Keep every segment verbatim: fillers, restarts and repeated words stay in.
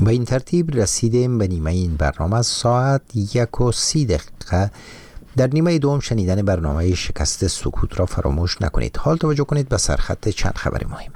به این ترتیب رسیدیم به نیمه این برنامه. ساعت یک و سی دقیقه در نیمه دوم شنیدن برنامه شکست سکوت را فراموش نکنید. حال توجه کنید به سرخط چند خبر مهم.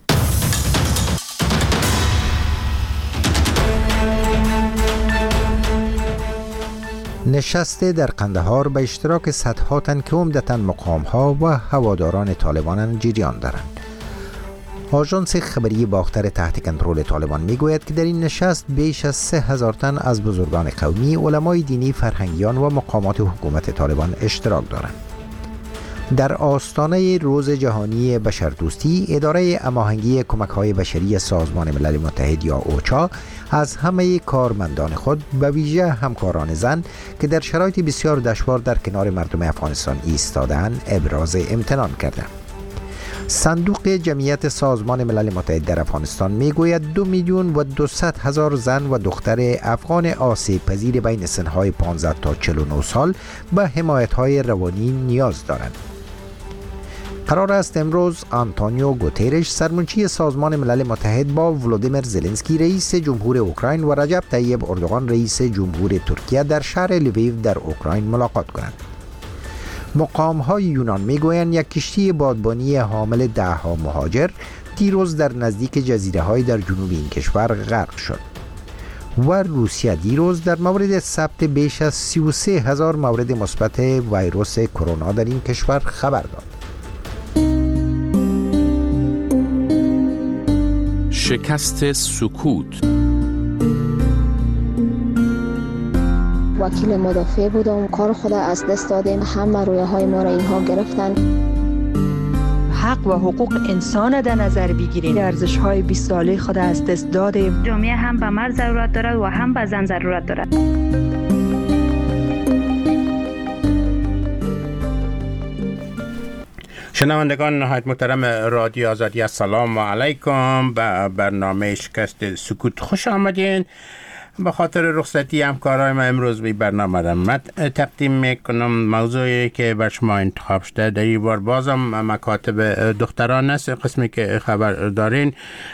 نشست در قندهار به اشتراک صدها تن که عمدتاً مقام‌ها و هواداران طالبان جریان دارند. آژانس خبری باختر تحت کنترل طالبان میگوید که در این نشست بیش از سه هزار تن از بزرگان قومی، علمای دینی، فرهنگیان و مقامات حکومت طالبان اشتراک دارند. در آستانه روز جهانی بشردوستی، اداره هماهنگی کمک‌های بشری سازمان ملل متحد یا اوچا از همه کارمندان خود به ویژه همکاران زن که در شرایط بسیار دشوار در کنار مردم افغانستان ایستادند ابراز امتنان کردند. صندوق جمعیت سازمان ملل متحد در افغانستان میگوید دو میلیون و دویست هزار زن و دختر افغان آسیب پذیر بین سنهای پانزده تا چهل و نه سال به حمایت‌های روانی نیاز دارند. قرار است امروز آنتونیو گوترش سرمنشی سازمان ملل متحد با ولودیمیر زلنسکی رئیس جمهور اوکراین و رجب طیب اردوغان رئیس جمهور ترکیه در شهر لویو در اوکراین ملاقات کنند. مقام‌های یونان میگویند یک کشتی بادبانی حامل ده ها مهاجر دیروز در نزدیک جزیره‌های در جنوب این کشور غرق شد. و روسیه دیروز در مورد ثبت بیش از سی و سه هزار مورد مثبت ویروس کرونا در این کشور خبر داد. شکست سکوت. وکیل مدافع بودم، کار خود از دست دادیم، همه رویه های ما را اینها گرفتن. حق و حقوق انسان در نظر بگیریم، ارزش های بیست ساله خود از دست دادیم. جامعه هم به مرد ضرورت دارد و هم به زن ضرورت دارد. شنوندگان نهایت محترم رادیو آزادی، السلام علیکم. به برنامه شکست سکوت خوش آمدین. به خاطر رخصتی همکارای ما امروز به برنامه را من تقدیم میکنم. موضوعی که بر شما انتخاب شده در این بار بازم مکاتب دختران است. قسمی که خبر دارین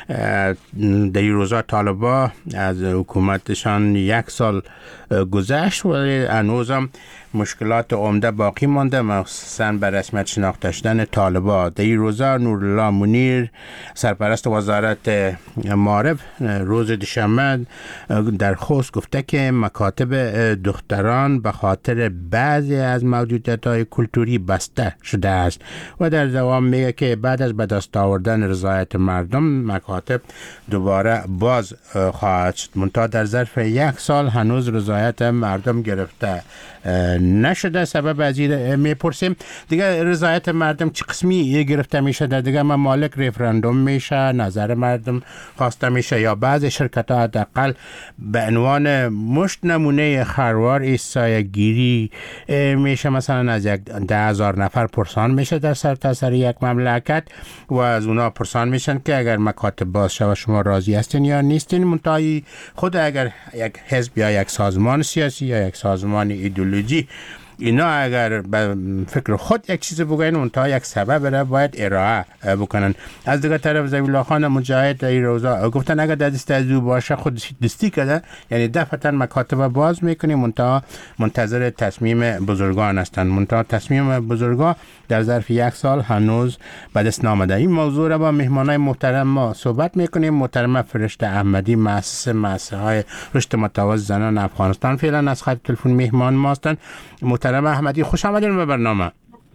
در این روزا طالبا از حکومتشان یک سال گذشت ولی هنوزم مشکلات عمده باقی مانده، مخصوصا به رسمیت شناخته شدن طالبا. در این روزا نورالله منیر سرپرست وزارت معارف روز دوشنبه در خوست گفته که مکاتب دختران به خاطر بعضی از موجودیت‌های کلتوری بسته شده است و در دوام میگه که بعد از به دست آوردن رضایت مردم مکاتب دوباره باز خواهد شد. منتها در ظرف یک سال هنوز رضایت مردم گرفته نشده. سبب از این میپرسیم دیگه رضایت مردم چه قسمی گرفته میشه؟ در دیگه ممالک رفراندوم میشه، نظر مردم خواسته میشه یا بعض شرکت ها حداقل به عنوان مشت نمونه خروار ایستای گیری میشه، مثلا از یک ده هزار نفر پرسان میشه در سر تا سر یک مملکت و از اونا پرسان میشن که اگر مکاتب باز شود شما راضی هستین یا نیستین. منتهی خود اگر یک حزب یا یک سازمان سیاسی یا یک سازمان ایدئولوژی اینا اگر به فکر خود یک چیز بگوین اونتا یک سبب را باید ارائه بکنن. از دیگه طرف ضیاءالله خان مجاهد در این روزا گفتن اگر در دست از او باشه خود دستی کرده، یعنی دفعتا مکاتب باز میکنیم منتها منتظر تصمیم بزرگان هستند. منتها تصمیم بزرگان در ظرف یک سال هنوز به دست نامده. این موضوع را با مهمانای محترم ما صحبت میکنیم. محترم فرشته احمدی مؤسس مؤسسه های رشد متوازی زنان افغانستان فعلا از خط تلفن مهمان ما هستند. محترم احمدی خوش آمدین به برنامه.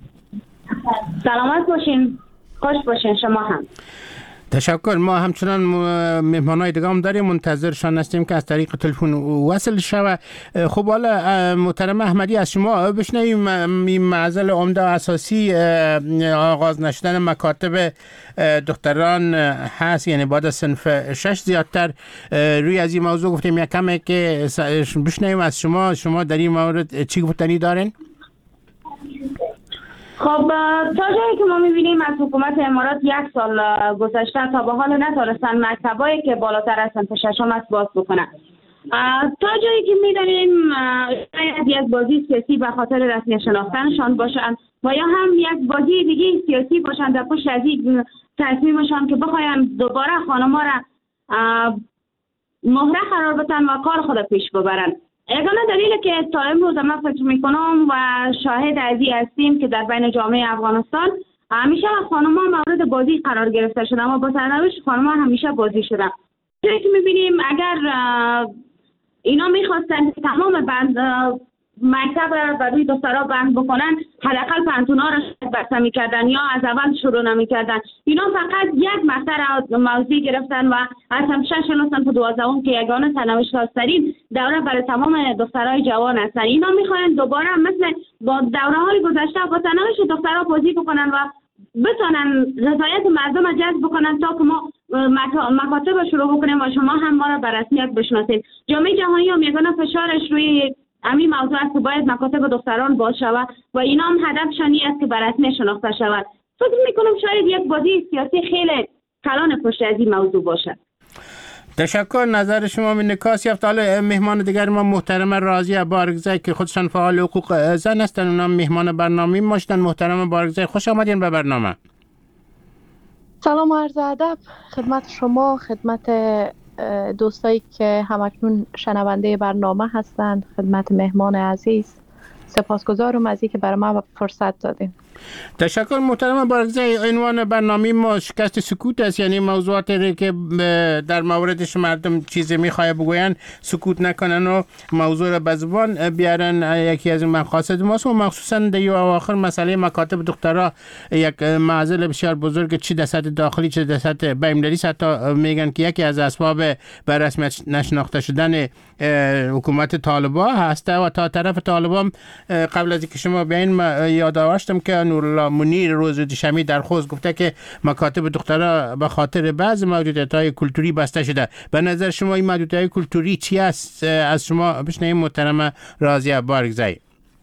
سلامت باشین، خوش باشین شما هم. تشکر. ما همچنان مهمانای دیگه هم داریم، منتظرشان هستیم که از طریق تلفن وصل شود. خب حالا محترم احمدی از شما بشنویم این معضل عمده اساسی آغاز نشدن مکاتب دختران هست، یعنی بعد از صنف شش زیادتر روی از این موضوع گفتیم یک کمه که بشنویم از شما شما در این مورد چی گفتنی دارین؟ خب تا جایی که ما میبینیم از حکومت امارات یک سال گذشته تا به حال نتونستن مکتبایی که بالاتر از صنف ششم است باز بکنن. تا جایی که میدانیم شاید یک بازی سیاسی به خاطر رسمی شناختنشان باشن و یا هم یک بازی دیگه سیاسی باشن در پشت از این تصمیمشان که بخواین دوباره خانم‌ها را مهره قرار بدن و کار خود پیش ببرن. یگانه دلیل که تا امروز من فکر میکنم و شاهد ازی هستیم که در بین جامعه افغانستان همیشه خانم‌ها مورد بازی قرار گرفته شدن و با سرنوشت خانم‌ها همیشه بازی شدن. چون که میبینیم اگر اینا میخواستن که تمام بند مکتب را بر روی دخترها بند بکنن، حداقل پانتونا را بسته میکردن یا از اول شروع نمیکردن. اینا فقط یک مقطع را موضوع گرفتن و از همشه شناسن په دوازدهم که یگانه سرنوشت خواسترین دوره برای تمام دخترهای جوان هستن. اینا میخواین دوباره مثل با دوره های گذشته با سرنوشت دخترها بازی بکنن و بتونن رضایت مردم را جذب بکنن تا که ما مکاتب شروع بکنیم و شما هم ما را به رسمیت بشناسید. جامعه جهانی هم یگانه فشارش روی همین موضوع است که باید مکاتب دختران باز شود و اینا هم هدفشان این است که به رسمیت شناخته شود. فکر میکنم شاید یک بازی سیاسی خیلی کلان پشت از این موضوع باشد. تشکر. نظر شما من نکاس یافت. حالا مهمان دیگر ما محترم راضیه بارگزی که خودشان فعال حقوق زن هستند، اونا مهمان برنامه ما شدن. محترم بارگزی خوش آمدین به برنامه. سلام و عرض ادب خدمت شما، خدمت دوستایی که همکنون شنونده برنامه هستند، خدمت مهمان عزیز. سپاسگزارم از اینکه برای ما فرصت دادین. تشکر محترم بارگزی. عنوان برنامه ما شکست سکوت است، یعنی موضوعاتی که در موردش مردم چیزی میخواه بگوین سکوت نکنن و موضوع را به زبان بیارن. یکی از مقاصد ماست و مخصوصا در اواخر مسئله مکاتب دخترها یک معضل بسیار بزرگ، چه در سطح داخلی چه در سطح بین‌المللی. حتی میگن که یکی از اسباب بر رسمیت نشناخته شدن حکومت طالبان هست و تا طرف طالبان قبل از اینکه شما بیاین یادداشتم که نورالله منیر روز دوشنبه در خوست گفته که مکاتب دخترها به خاطر بعض محدودیت‌های کلتوری بسته شده. به نظر شما این محدودیت‌های کلتوری چی است؟ از شما بشنویم محترم راضیه بارگزی.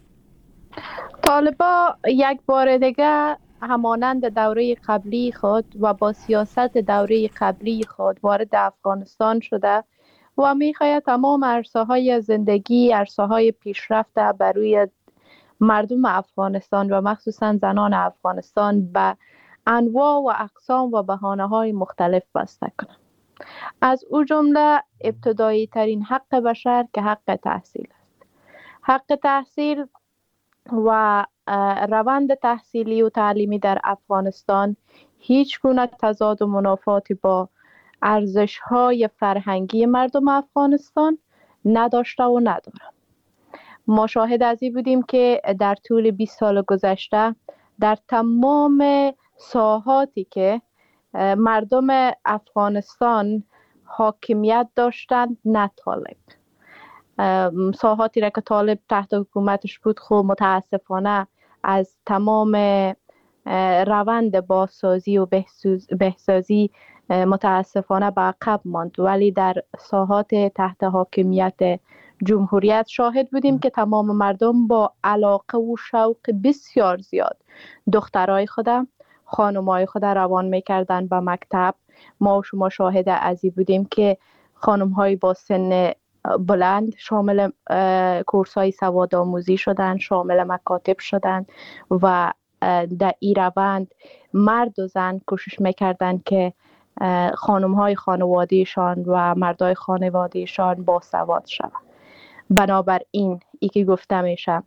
طالبا یک بار دیگه همانند دوره قبلی خود و با سیاست دوره قبلی خود وارد افغانستان شده و می‌خواهد تمام عرصه‌های زندگی، عرصه‌های پیشرفت بر روی مردم افغانستان و مخصوصا زنان افغانستان به انواع و اقسام و بهانه‌های مختلف بسته کنند. از او جمله ابتدایی ترین حق بشر که حق تحصیل است. حق تحصیل و روند تحصیلی و تعلیمی در افغانستان هیچ گونه تضاد و منافاتی با ارزش‌های فرهنگی مردم افغانستان نداشته و نداره. ما شاهد از این بودیم که در طول بیست سال گذشته در تمام ساحاتی که مردم افغانستان حاکمیت داشتند، نه طالب، ساحاتی را که طالب تحت حکومتش بود خب متاسفانه از تمام روند بازسازی و بهسازی متاسفانه به عقب ماند، ولی در ساحات تحت حاکمیت جمهوریت شاهد بودیم که تمام مردم با علاقه و شوق بسیار زیاد دخترای خود، خانمای خود روان میکردن به مکتب. ما و شما شاهد ازی بودیم که خانم‌های با سن بلند شامل کورس‌های سوادآموزی شدند، شامل مکاتب شدند و در این روند مرد و زن کوشش میکردند که خانم‌های خانوادهشان و مردای خانوادهشان باسواد شوند. بنابراین ای که گفته میشه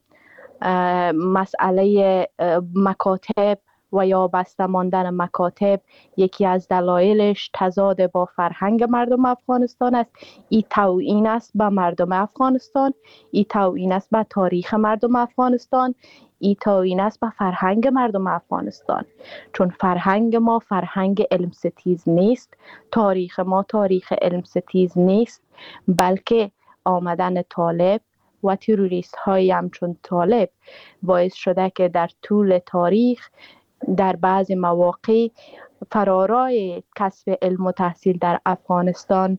مسئله مکاتب و یا بسته ماندن مکاتب یکی از دلایلش تضاد با فرهنگ مردم افغانستان است. ای توهین است به مردم افغانستان، ای توهین است به تاریخ مردم افغانستان، ای توهین است به فرهنگ مردم افغانستان. چون فرهنگ ما فرهنگ علم ستیز نیست، تاریخ ما تاریخ علم ستیز نیست، بلکه آمدن طالب و تروریست های همچون طالب باعث شده که در طول تاریخ در بعض مواقع فرارای کسب علم و تحصیل در افغانستان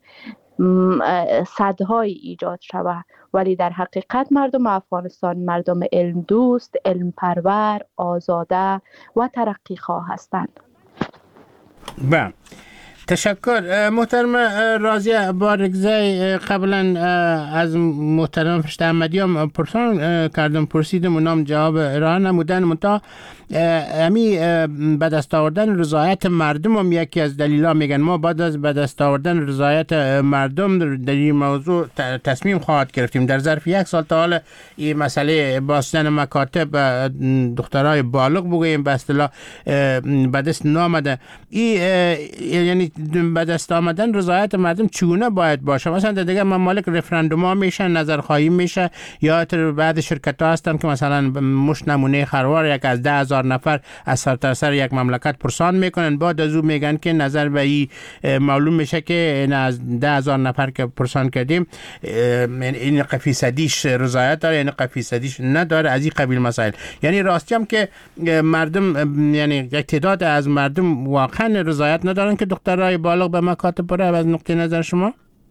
صدهای ایجاد شود، ولی در حقیقت مردم افغانستان مردم علم دوست، علم پرور، آزاده و ترقی خواه هستند. بله. تشکر. محترم راضیه بارگزی، قبلا از محترم فرشته احمدی هم پرسان کردم، پرسیدم و نام جواب ارائه نمودن، منتها امی به دست آوردن رضایت مردم هم یکی از دلیلا میگن ما بعد از به دست آوردن رضایت مردم در این موضوع تصمیم خواهد گرفتیم. در ظرف یک سال تا حالا این مسئله بستن مکاتب دخترای بالغ بگوییم به اصطلاح به دست نامده. این یعنی به دست آمدن رضایت مردم چگونه باید باشه؟ مثلا در دیگه ممالک رفراندوم ها میشه، نظرخواهی میشه، یا بعد شرکت ها هستن که مثلا مش نمونه خروار یک از ده هزار نفر از سرتاسر یک مملکت پرسان میکنن، بعد از او میگن که نظر به این معلوم میشه که از ده هزار نفر که پرسان کردیم این فیصدیش رضایت داره، یعنی فیصدیش نداره، از این قبیل مسائل. یعنی راستی هم که مردم، یعنی یک تعداد از مردم واقعا رضایت ندارن که دخترای بالغ به مکاتب بره. از نقطه نظر شما؟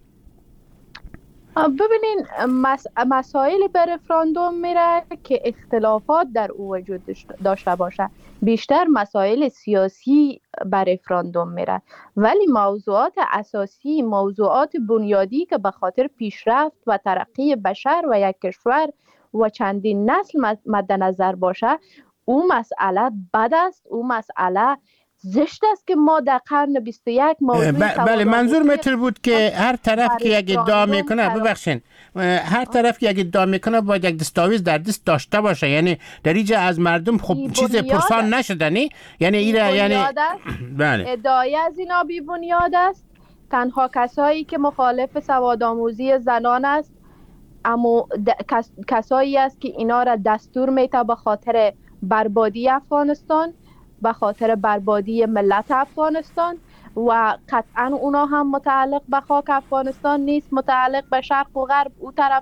ببینین مس... مسائل به رفراندوم میره که اختلافات در او وجود داشته باشه، بیشتر مسائل سیاسی به رفراندوم میره، ولی موضوعات اساسی، موضوعات بنیادی که به خاطر پیشرفت و ترقی بشر و یک کشور و چندین نسل مد نظر باشه، او مسئله بد است، او مسئله زشت است که ما در قرن بیست و یک موضوع بله منظور متر بود که هر طرف که یک ادعا میکنه، ببخشین، هر طرف که یک ادعا میکنه باید یک دستاویز در دست داشته باشه. یعنی در اینجا از مردم خب چیز پرسان نشدنی، یعنی ایره یعنی بله ادعای از اینا بی بنیاد است. تنها کسایی که مخالف سوادآموزی زنان است اما کس، کسایی است که اینا را دستور میته به خاطر بربادی افغانستان، به خاطر بربادی ملت افغانستان، و قطعا اونا هم متعلق به خاک افغانستان نیست، متعلق به شرق و غرب، او طرف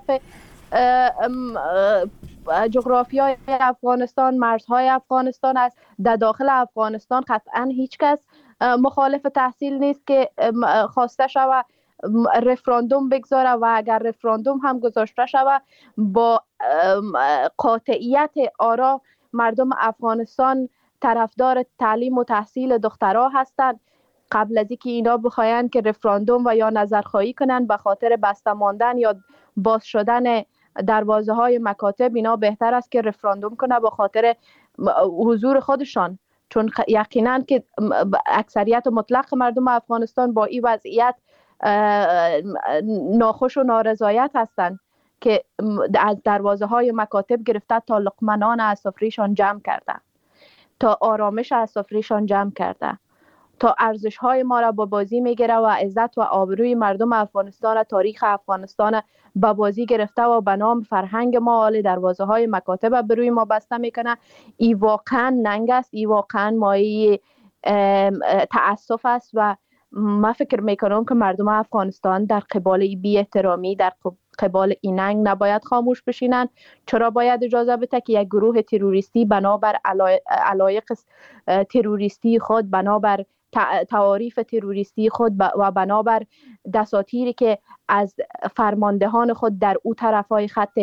جغرافیای افغانستان، مرزهای افغانستان است. در داخل افغانستان قطعا هیچ کس مخالف تحصیل نیست که خواسته شوه رفراندوم بگذاره، و اگر رفراندوم هم گذاشته شوه با قاطعیت آرا مردم افغانستان طرفدار تعلیم و تحصیل دخترها هستند. قبل از اینکه اینا بخواین که رفراندوم و یا نظرخواهی کنن به خاطر بسته ماندن یا باز شدن دروازه های مکاتب، اینا بهتر است که رفراندوم کنه به خاطر حضور خودشان، چون یقینا که اکثریت مطلق مردم افغانستان با این وضعیت ناخوش و نارضایت هستند که از دروازه های مکاتب گرفته تا لقمنان از سفرهشان جمع کرده، تا آرامش از سفرهشان جمع کرده، تا ارزش های ما را با بازی میگیره و عزت و آبروی مردم افغانستان، تاریخ افغانستان با بازی گرفته و به نام فرهنگ ما حال دروازه های مکاتب بر روی ما بسته میکنه. ای واقعا ننگ است، ای واقعا مایه تأسف است و من فکر میکنم که مردم افغانستان در قبال بی احترامی، در قبال این ننگ نباید خاموش بشینن. چرا باید اجازه بده که یک گروه تروریستی بنابر علایق تروریستی خود، بنابر تعاریف تروریستی خود و بنابر دساتیری که از فرماندهان خود در او طرفای خط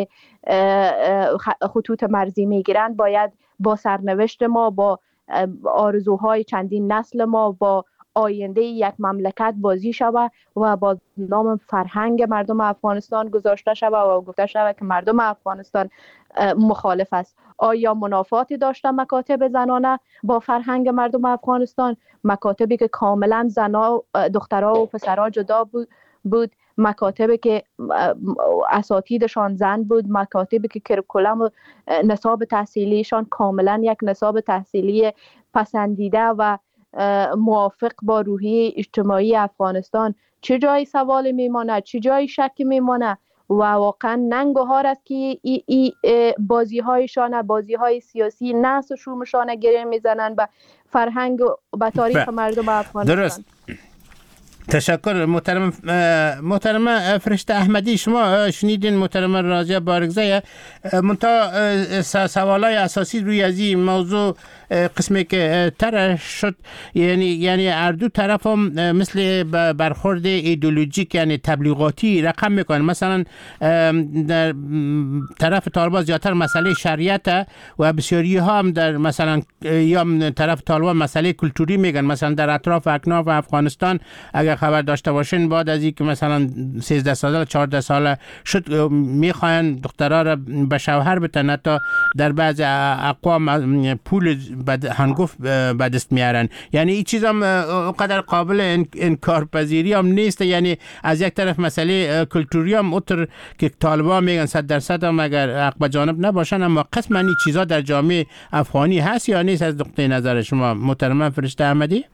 خطوط مرزی میگیرند، باید با سرنوشت ما، با آرزوهای چندین نسل ما، با آینده یک مملکت بازی شود و با نام فرهنگ مردم افغانستان گذاشته شود و گفته شود که مردم افغانستان مخالف است. آیا منافاتی داشته مکاتب زنانه با فرهنگ مردم افغانستان؟ مکاتبی که کاملا زنا، دخترها و پسرها جدا بود, بود. مکاتبی که اساتیدشان زن بود، مکاتبی که کرکولم و نصاب تحصیلیشان کاملا یک نصاب تحصیلی پسندیده و موافق با روحیه اجتماعی افغانستان. چه جای سوال میمانه، چه جای شک میمانه؟ و واقعا ننگ و هار است که ای, ای بازی هایشان، بازی های سیاسی نسل و شومشان گره میزنن به فرهنگ و به تاریخ مردم افغانستان. درست. تشکر محترم محترم فرشته احمدی. شما شنیدین محترم راضیه بارگزای منتها سوالای اساسی روی از این موضوع قسمی که طرح شد، یعنی یعنی هر دو طرف هم مثل برخورد ایدئولوژیک یعنی تبلیغاتی رقم میکنن. مثلا در طرف طالبان زیادتر مسئله شریعت و بسیاری ها هم در مثلا یا طرف طالبان مسئله کلتوری میگن. مثلا در اطراف اکناف افغانستان اگر خبر داشته باشین بعد از اینکه مثلا سیزده ساله چهارده ساله شد میخواین دخترها را به شوهر بتن، تا در بعض اقوام پول بد هنگفت به دست میارن. یعنی این چیز هم اونقدر قابل انکار پذیری هم نیست. یعنی از یک طرف مسئله کلتوری هم اوتر که طالبان میگن صد درصد هم اگر حق به جانب نباشن، اما قسما این چیزا در جامعه افغانی هست یا نیست از نقطه نظر شما محترم فرشته احمدی؟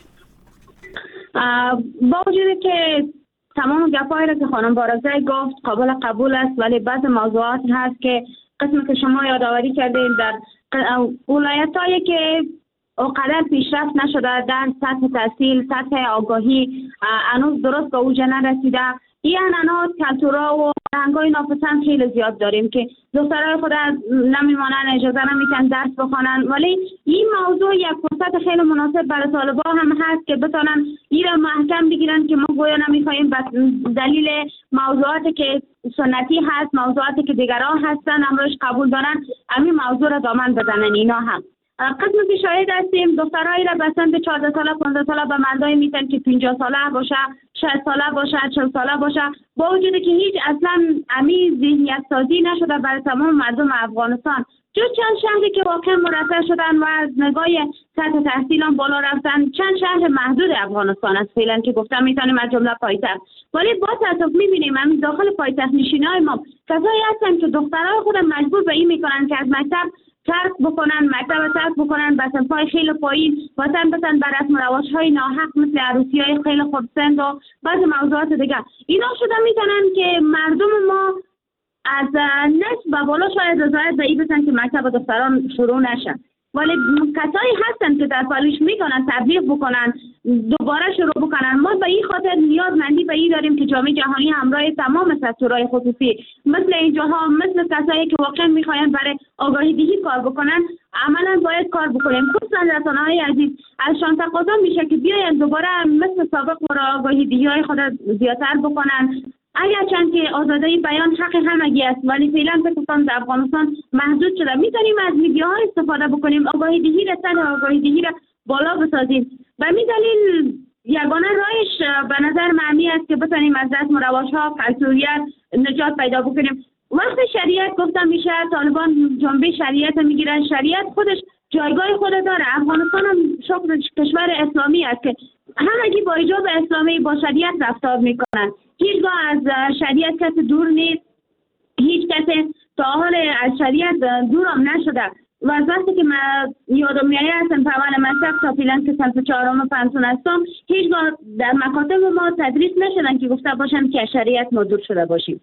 با وجودی که تمام گپایی را که خانم بارگزای گفت قابل قبول است، ولی بعض موضوعات هست که قسمی که شما یادآوری کردین در ولایت‌هایی که اونقدر پیشرفت نشده در سطح تحصیل، سطح آگاهی هنوز درست به اوج نرسیده، این عنعنات، کلتورها و فرهنگ‌های ناپسند خیلی زیاد داریم که دخترای خود نمیمانن، اجازه نمیتن درس بخوانن. ولی این موضوع یک فرصت خیلی مناسب برای طالبان هم هست که بتونن این را محکم بگیرن که ما گویا نمیخوایم بس دلیل موضوعاتی که سنتی هست، موضوعاتی که دیگران هستن امروز قبول دارن، همین موضوع را دامن بزنن. اینا هم قسم که شاهد هستیم دخترایی را بسن به چهارده ساله پانزده ساله به مردای میتن که پنجاه ساله باشه، شصت ساله باشه، چهل ساله باشه، با وجودی که هیچ اصلا امی ذهنیت سازی نشده برای تمام مردم افغانستان. جو چند شهری که واقعا مرتب شدن و از نگاه سطح تحصیل هم بالا رفتن، چند شهر محدود افغانستان است فعلا که گفتم میتونیم از جمله پایتخت. ولی با تاسف میبینیم همین داخل پایتخت نشینای ما کسایی هستن که دخترای خود مجبور به این میکنن که از مکتب ترک بکنن، مکتب ترک بکنن، بسن پای خیلی پایین وطن بسن بر رسم و رواج‌های ناحق مثل عروسی‌های خیلی خودپسند و بعض موضوعات دیگه. اینا شده میتونن که مردم ما از نصف و بالا شاید رضایت به این بسن که مکتب دختران شروع نشن. ولی کسایی هستن که در پالیش میکنن تبلیغ بکنن، دوباره شروع بکنن. ما به این خاطر نیازمندی به این داریم که جامعه جهانی همراه تمام سکتورهای خصوصی مثل اینجاها، مثل کسایی که واقعا میخواین برای آگاهی دهی کار بکنن، عملا باید کار بکنیم. خصوصا رسانه‌های عزیز ازشان تقاضا میشه که بیاین دوباره مثل سابق برای آگاهی دهی های خود زیادتر بکنن. اگرچند که آزادی بیان حق همگی است، ولی فعلا فکر کنم در افغانستان محدود شده. میتونیم از میدیاها استفاده بکنیم، آگاهی دهی را سطح آگاهی دهی را بالا بسازیم. به همین دلیل یگانه راهش به نظر معنی است که بتونیم از رسم و رواج‌ها، کلتوریت نجات پیدا بکنیم. وقت شریعت گفتم میشه طالبان جنبه شریعت میگیرن، شریعت خودش جایگاه خود داره. افغانستان هم شکر کشور اسلامی است که همگی با ایجاب اسلامی با شریعت رفتار میکنن. هیچگاه از شریعت کسی دور نیست، هیچ کسی تا حال از شریعت دور هم نشده. و از وقتی که من یادم میایه هستم پروان مصرف تا فیلن که سنف چهارم و پنسون هستم، هیچگاه در مکاتب ما تدریس نشدن که گفته باشن که شریعت ما دور شده باشیم.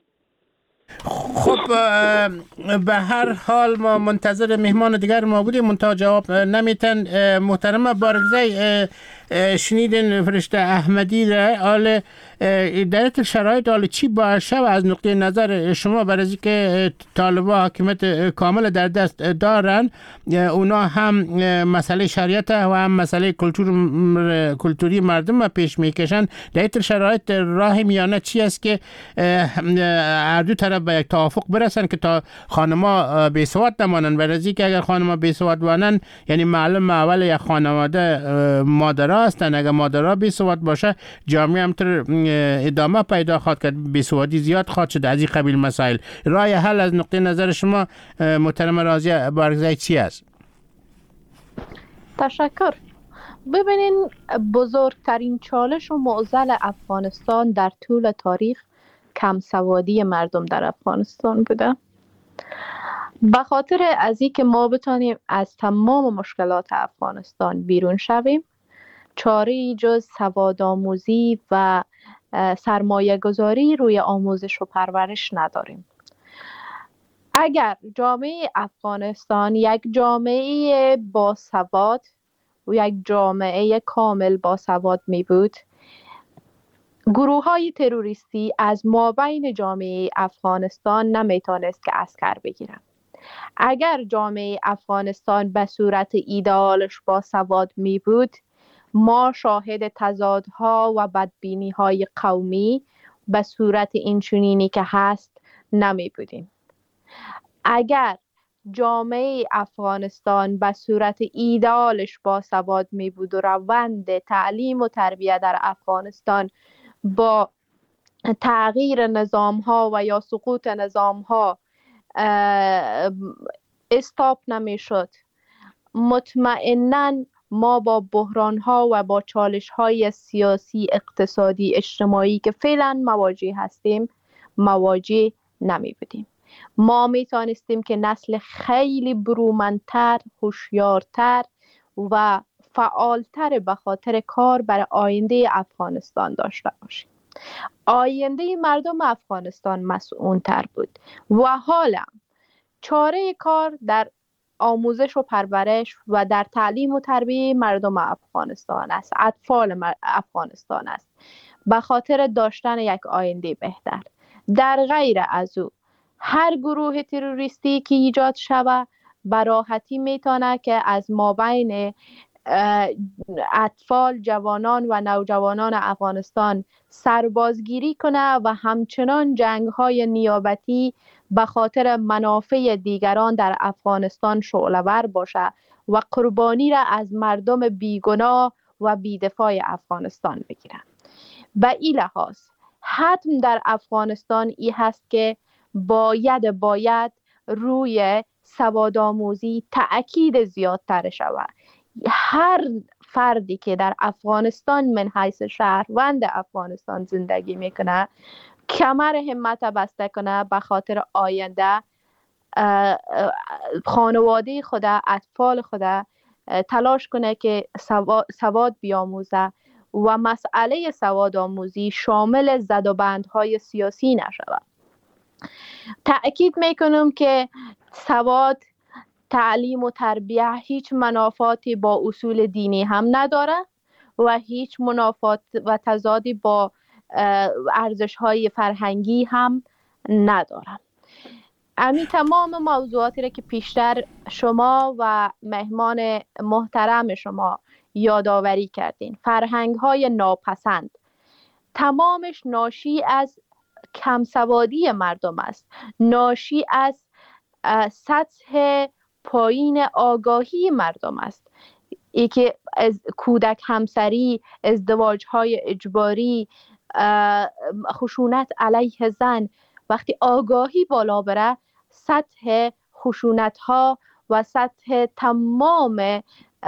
خب به هر حال ما منتظر مهمان دیگر ما بودیم منتها جواب نمیتن. محترم بارگزای شنیدین فرشته احمدی را، حال در شرایط حال چی باشه از نقطه نظر شما برای اینکه طالبان حاکمیت کامل در دست دارن، اونا هم مسئله شریعت و هم مسئله کلتور کلتوری مردم پیش میکشن، در این شرایط راه میانه چی است که هر دو طرف به یک توافق برسن که تا خانما بیسواد نمانن؟ برای اینکه اگر خانما بیسواد باشن یعنی معلوم اول یک خانواده مادرها هستن، اگر مادرها بیسواد باشه جامعه همطور ادامه پیدا خواهد کرد، بیسوادی زیاد خواهد شد. از این قبیل مسائل راه حل از نقطه نظر شما محترم راضیه بارگزای چی است؟ تشکر. ببینین بزرگترین چالش و معضل افغانستان در طول تاریخ کم سوادی مردم در افغانستان بوده. به خاطر از این که ما بتانیم از تمام مشکلات افغانستان بیرون شویم، چاره جز سوادآموزی و سرمایه گذاری روی آموزش و پرورش نداریم. اگر جامعه افغانستان یک جامعه با سواد و یک جامعه کامل با سواد می بود، گروه های تروریستی از مابین جامعه افغانستان نمیتونست که عسکر بگیرن. اگر جامعه افغانستان به صورت ایدئالش با سواد می بود، ما شاهد تضادها و بدبینی های قومی به صورت اینچنینی که هست نمی بودیم. اگر جامعه افغانستان به صورت ایدئالش با سواد می بود و روند تعلیم و تربیت در افغانستان با تغییر نظام ها و یا سقوط نظام ها استاپ نمی شد، مطمئناً ما با بحران ها و با چالش های سیاسی، اقتصادی، اجتماعی که فعلا مواجه هستیم مواجه نمی بودیم. ما می توانستیم که نسل خیلی برومندتر، هوشیارتر و فعالتر به خاطر کار برای آینده افغانستان داشته باشیم. آینده مردم افغانستان مسئول‌تر بود و حالا چاره کار در آموزش و پرورش و در تعلیم و تربیت مردم افغانستان است، اطفال افغانستان است، به خاطر داشتن یک آینده بهتر. در غیر از او هر گروه تروریستی که ایجاد شود به راحتی میتونه که از مابین اطفال، جوانان و نوجوانان افغانستان سربازگیری کنه و همچنان جنگ‌های نیابتی به خاطر منافع دیگران در افغانستان شعله‌ور باشه و قربانی را از مردم بیگناه و بی‌دفاع افغانستان بگیرن. به این لحاظ حتم در افغانستان ای هست که باید باید روی سوادآموزی تأکید زیادتر شود. هر فردی که در افغانستان من حیث شهروند افغانستان زندگی میکنه کمر همت بسته کنه به خاطر آینده خانواده خود، اطفال خود تلاش کنه که سواد بیاموزه و مسئله سواد آموزی شامل زدوبندهای سیاسی نشود. تأکید میکنم که سواد، تعلیم و تربیه هیچ منافاتی با اصول دینی هم نداره و هیچ منافات و تضادی با ارزش‌های فرهنگی هم نداره. امی تمام موضوعاتی را که پیشتر شما و مهمان محترم شما یادآوری کردین، فرهنگ‌های ناپسند، تمامش ناشی از کمسوادی مردم است، ناشی از سطح پایین آگاهی مردم است. ای که از کودک همسری، ازدواج‌های اجباری، خشونت علیه زن، وقتی آگاهی بالا بره سطح خشونت‌ها و سطح تمام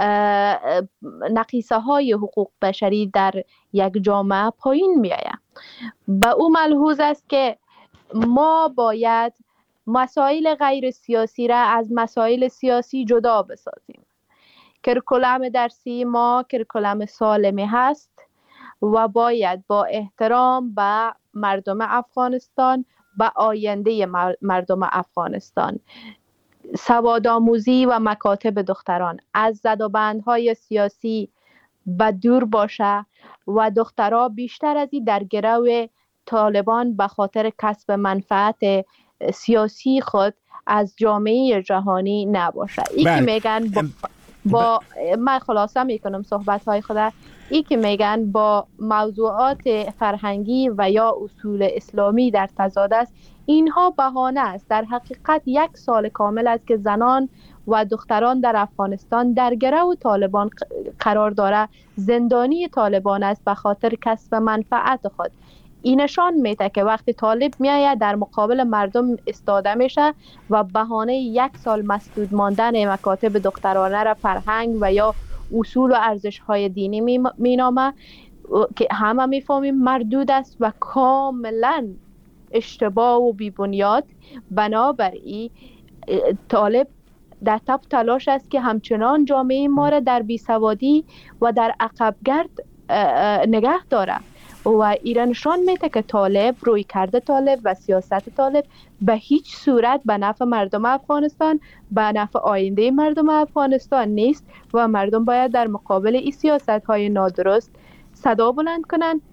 نقیصه های حقوق بشری در یک جامعه پایین می آید. به او ملحوظ است که ما باید مسائل غیر سیاسی را از مسائل سیاسی جدا بسازیم. کریکولم درسی ما کریکولم سالمی هست و باید با احترام به مردم افغانستان، به آینده مردم افغانستان، سوادآموزی و مکاتب دختران از زدوبندهای سیاسی به دور باشه و دخترها بیشتر از این در گرو طالبان به خاطر کسب منفعت سیاسی خود از جامعه جهانی نباشه. ای که میگن با, با من خلاصه میکنم صحبت های خود، ای که میگن با موضوعات فرهنگی و یا اصول اسلامی در تضاد است، اینها بهانه است. در حقیقت یک سال کامل است که زنان و دختران در افغانستان در گرو طالبان قرار داره، زندانی طالبان است به خاطر کسب منفعت خود. این نشان میده که وقتی طالب میآید در مقابل مردم استاده میشه و بهانه یک سال مسدود ماندن مکاتب دخترانه را فرهنگ و یا اصول و ارزش های دینی مینامه که همه میفهمیم مردود است و کاملا اشتباه و بی‌بنیاد. بنابراین طالب در تپ تلاش است که همچنان جامعه ما را در بیسوادی و در عقبگرد نگه داره و ایران نشان میده که طالب، روی کرده طالب و سیاست طالب به هیچ صورت به نفع مردم افغانستان، به نفع آینده مردم افغانستان نیست و مردم باید در مقابل این سیاست های نادرست صدا بلند کنند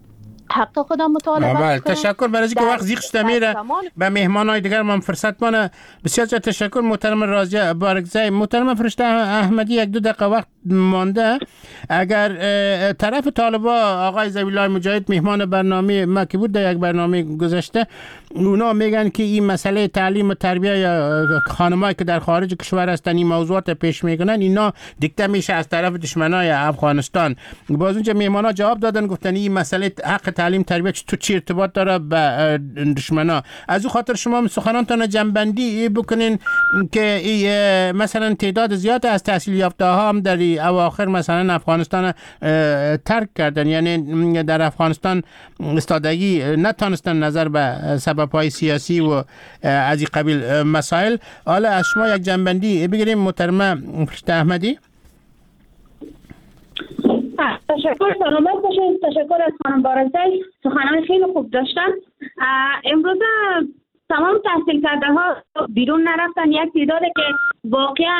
حق خودم مطالبه کنم. کنم. تشکر برای اینکه وقت زیغ شده میره. به مهمانای دیگر من فرصت مانه. بسیار تشکر محترم راضیه بارگزی. محترم فرشته احمدی، یک دو دقیقه وقت مانده. اگر طرف طالبا آقای ذوی‌الله مجاهد مهمان برنامه ما که بود در یک برنامه گذشته، اونا میگن که این مسئله تعلیم و تربیه یا خانمایی که در خارج کشور هستن این موضوعات پیش میکنن، اینا دیکته میشه از طرف دشمنای افغانستان. باز اونجا مهمانا جواب دادن، گفتن این مسئله حق تعلیم تربیه تو چی ارتباط داره به دشمنا. از او خاطر شما سخنانتان جنبندی بکنین که مثلا تعداد زیاد از تحصیل یافته ها هم در اواخر مثلا افغانستان ترک کردن، یعنی در افغانستان استادگی نتونستن نظر به سبب‌های سیاسی و از این قبیل مسائل. حالا از شما یک جنبندی بگیریم محترمه فرشته احمدی. تشکر سلامت باشید. تشکر از خانم بارگزی، سخنان خیلی خوب داشتن. امروز تمام تحصیل کرده ها بیرون نرفتن. یک تعداد که واقعا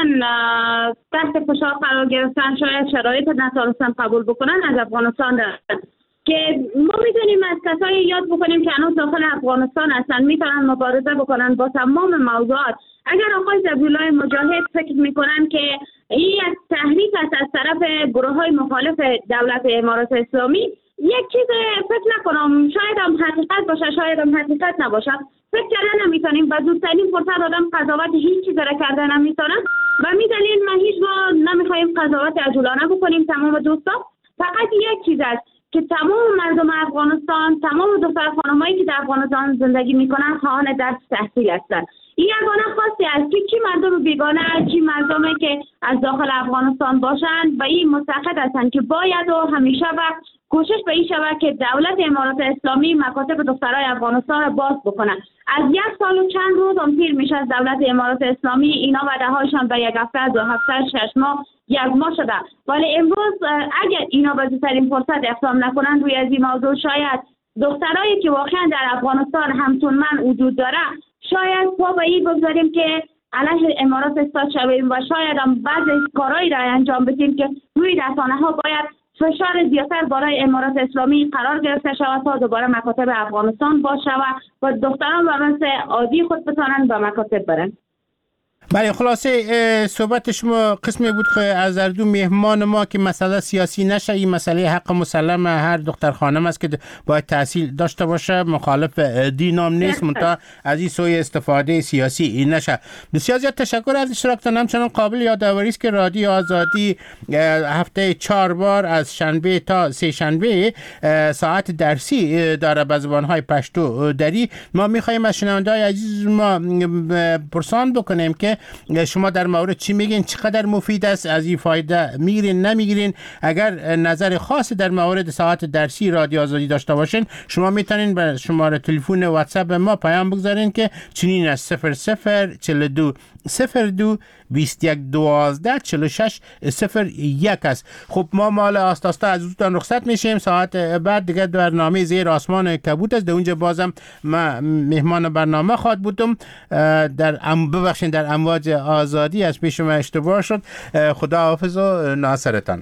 تحت فشار قرار گرفتن، شاید شرایط نتونستن قبول بکنن، از افغانستان رفتن. که ما میتونیم از کسایی یاد بکنیم که هنوز داخل افغانستان هستن، میتونن مبارزه بکنن با تمام موضوعات. اگر آقای ذوی‌الله مجاهد فکر میکنن که این یک تحریک است از طرف گروه های مخالف دولت امارات اسلامی، یک چیز فکر نکنم، شاید هم حقیقت باشه شاید هم حقیقت نباشه، فکر کردن نمیتونیم و زودترین فرصت آدم قضاوت هیچ چیز را کردن نمیتونن و میدونیم ما هیچ وقت نمیخوایم قضاوت عجولانه بکنیم. تمام دوستا فقط یک چیز است که تمام مردم افغانستان، تمام دختر خانمایی که در افغانستان زندگی میکنن خواهان درس تحصیل هستن. این یگانه خاصی است که چی مردم بیگانه، چی مردمی که از داخل افغانستان باشند و این معتقد هستند که باید و همیشه وقت کوشش به این شود که دولت امارات اسلامی مکاتب دخترای افغانستان را باز بکنن. از یک سال و چند روز هم پیر میشه از دولت امارات اسلامی، اینا وعده هاشون به یک هفته، دو هفته، شش ماه، یک ماه شده. ولی امروز اگر اینا به زودترین فرصت اقدام نکنن روی از این موضوع، شاید دخترایی که واقعا در افغانستان همچون من وجود داره، شاید پا به این بگذاریم که علیه امارات استاد شویم و شاید هم بعضی کارهایی را انجام بدیم که روی رسانه ها باید فشار زیادتر برای امارات اسلامی قرار گرفته شود تا دوباره مکاتب افغانستان باشه و دختران و مثل عادی خود بتانند به مکاتب برن. بله، خلاصه صحبت شما قسمی بود که از اردو مهمان ما که مسئله سیاسی نشه، این مسئله حق مسلم هر دختر خانم است که باید تحصیل داشته باشه، مخالف دینام نیست، منتها از این سوی استفاده سیاسی این نشه. بسیار زیاد تشکر از اشتراکتان. همچنان قابل یادآوری است که رادیو آزادی هفته چهار بار از شنبه تا سه شنبه ساعت درسی داره به زبانهای پشتو دری. ما میخوایم از شنونده‌های عزیز ما پرسان بکنیم که شما در مورد چی میگین، چقدر مفید است، از این فایده میگیرین نمیگیرین. اگر نظر خاص در مورد ساعت درسی رادیو آزادی داشته باشین، شما میتونین به شماره تلفن واتساپ ما پیام بگذارین که چنین است: صفر صفر چهل و دو صفر دو بیست و یک دوازده چهل و شش صفر یک است. خب ما مال آستا آستا از دوستان رخصت میشیم. ساعت بعد دیگه برنامه زیر آسمان کبوت است. در اونجا بازم ما مهمان برنامه خواهد بودم. در ام ببخشید در امواج آزادی از پیش شما اشتباه شد. خدا حافظ و ناصرتان.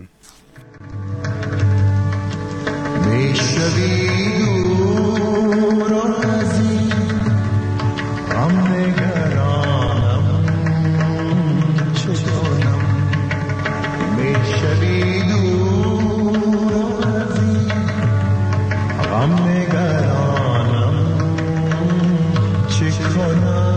میشوی دور و نزدیک غم نگرانم چه کنم. میشوی دور و نزدیک غم نگرانم چه کنم.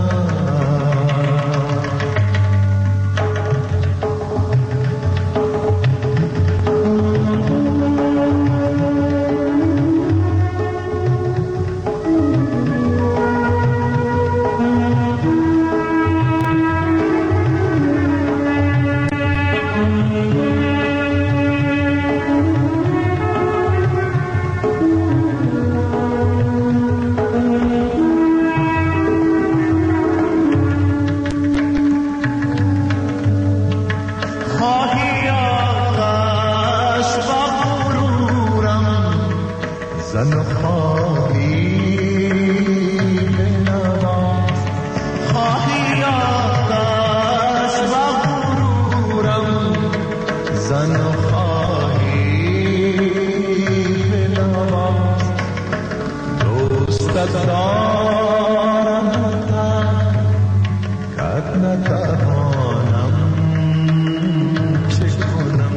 دارم کت نتوانم چه کنم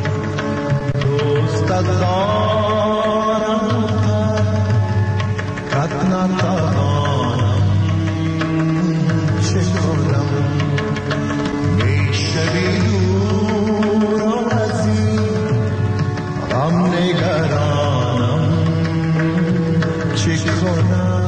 دوست دارم کت نتوانم چه کنم میشوی دور و عزیز غم نگرانم چه کنم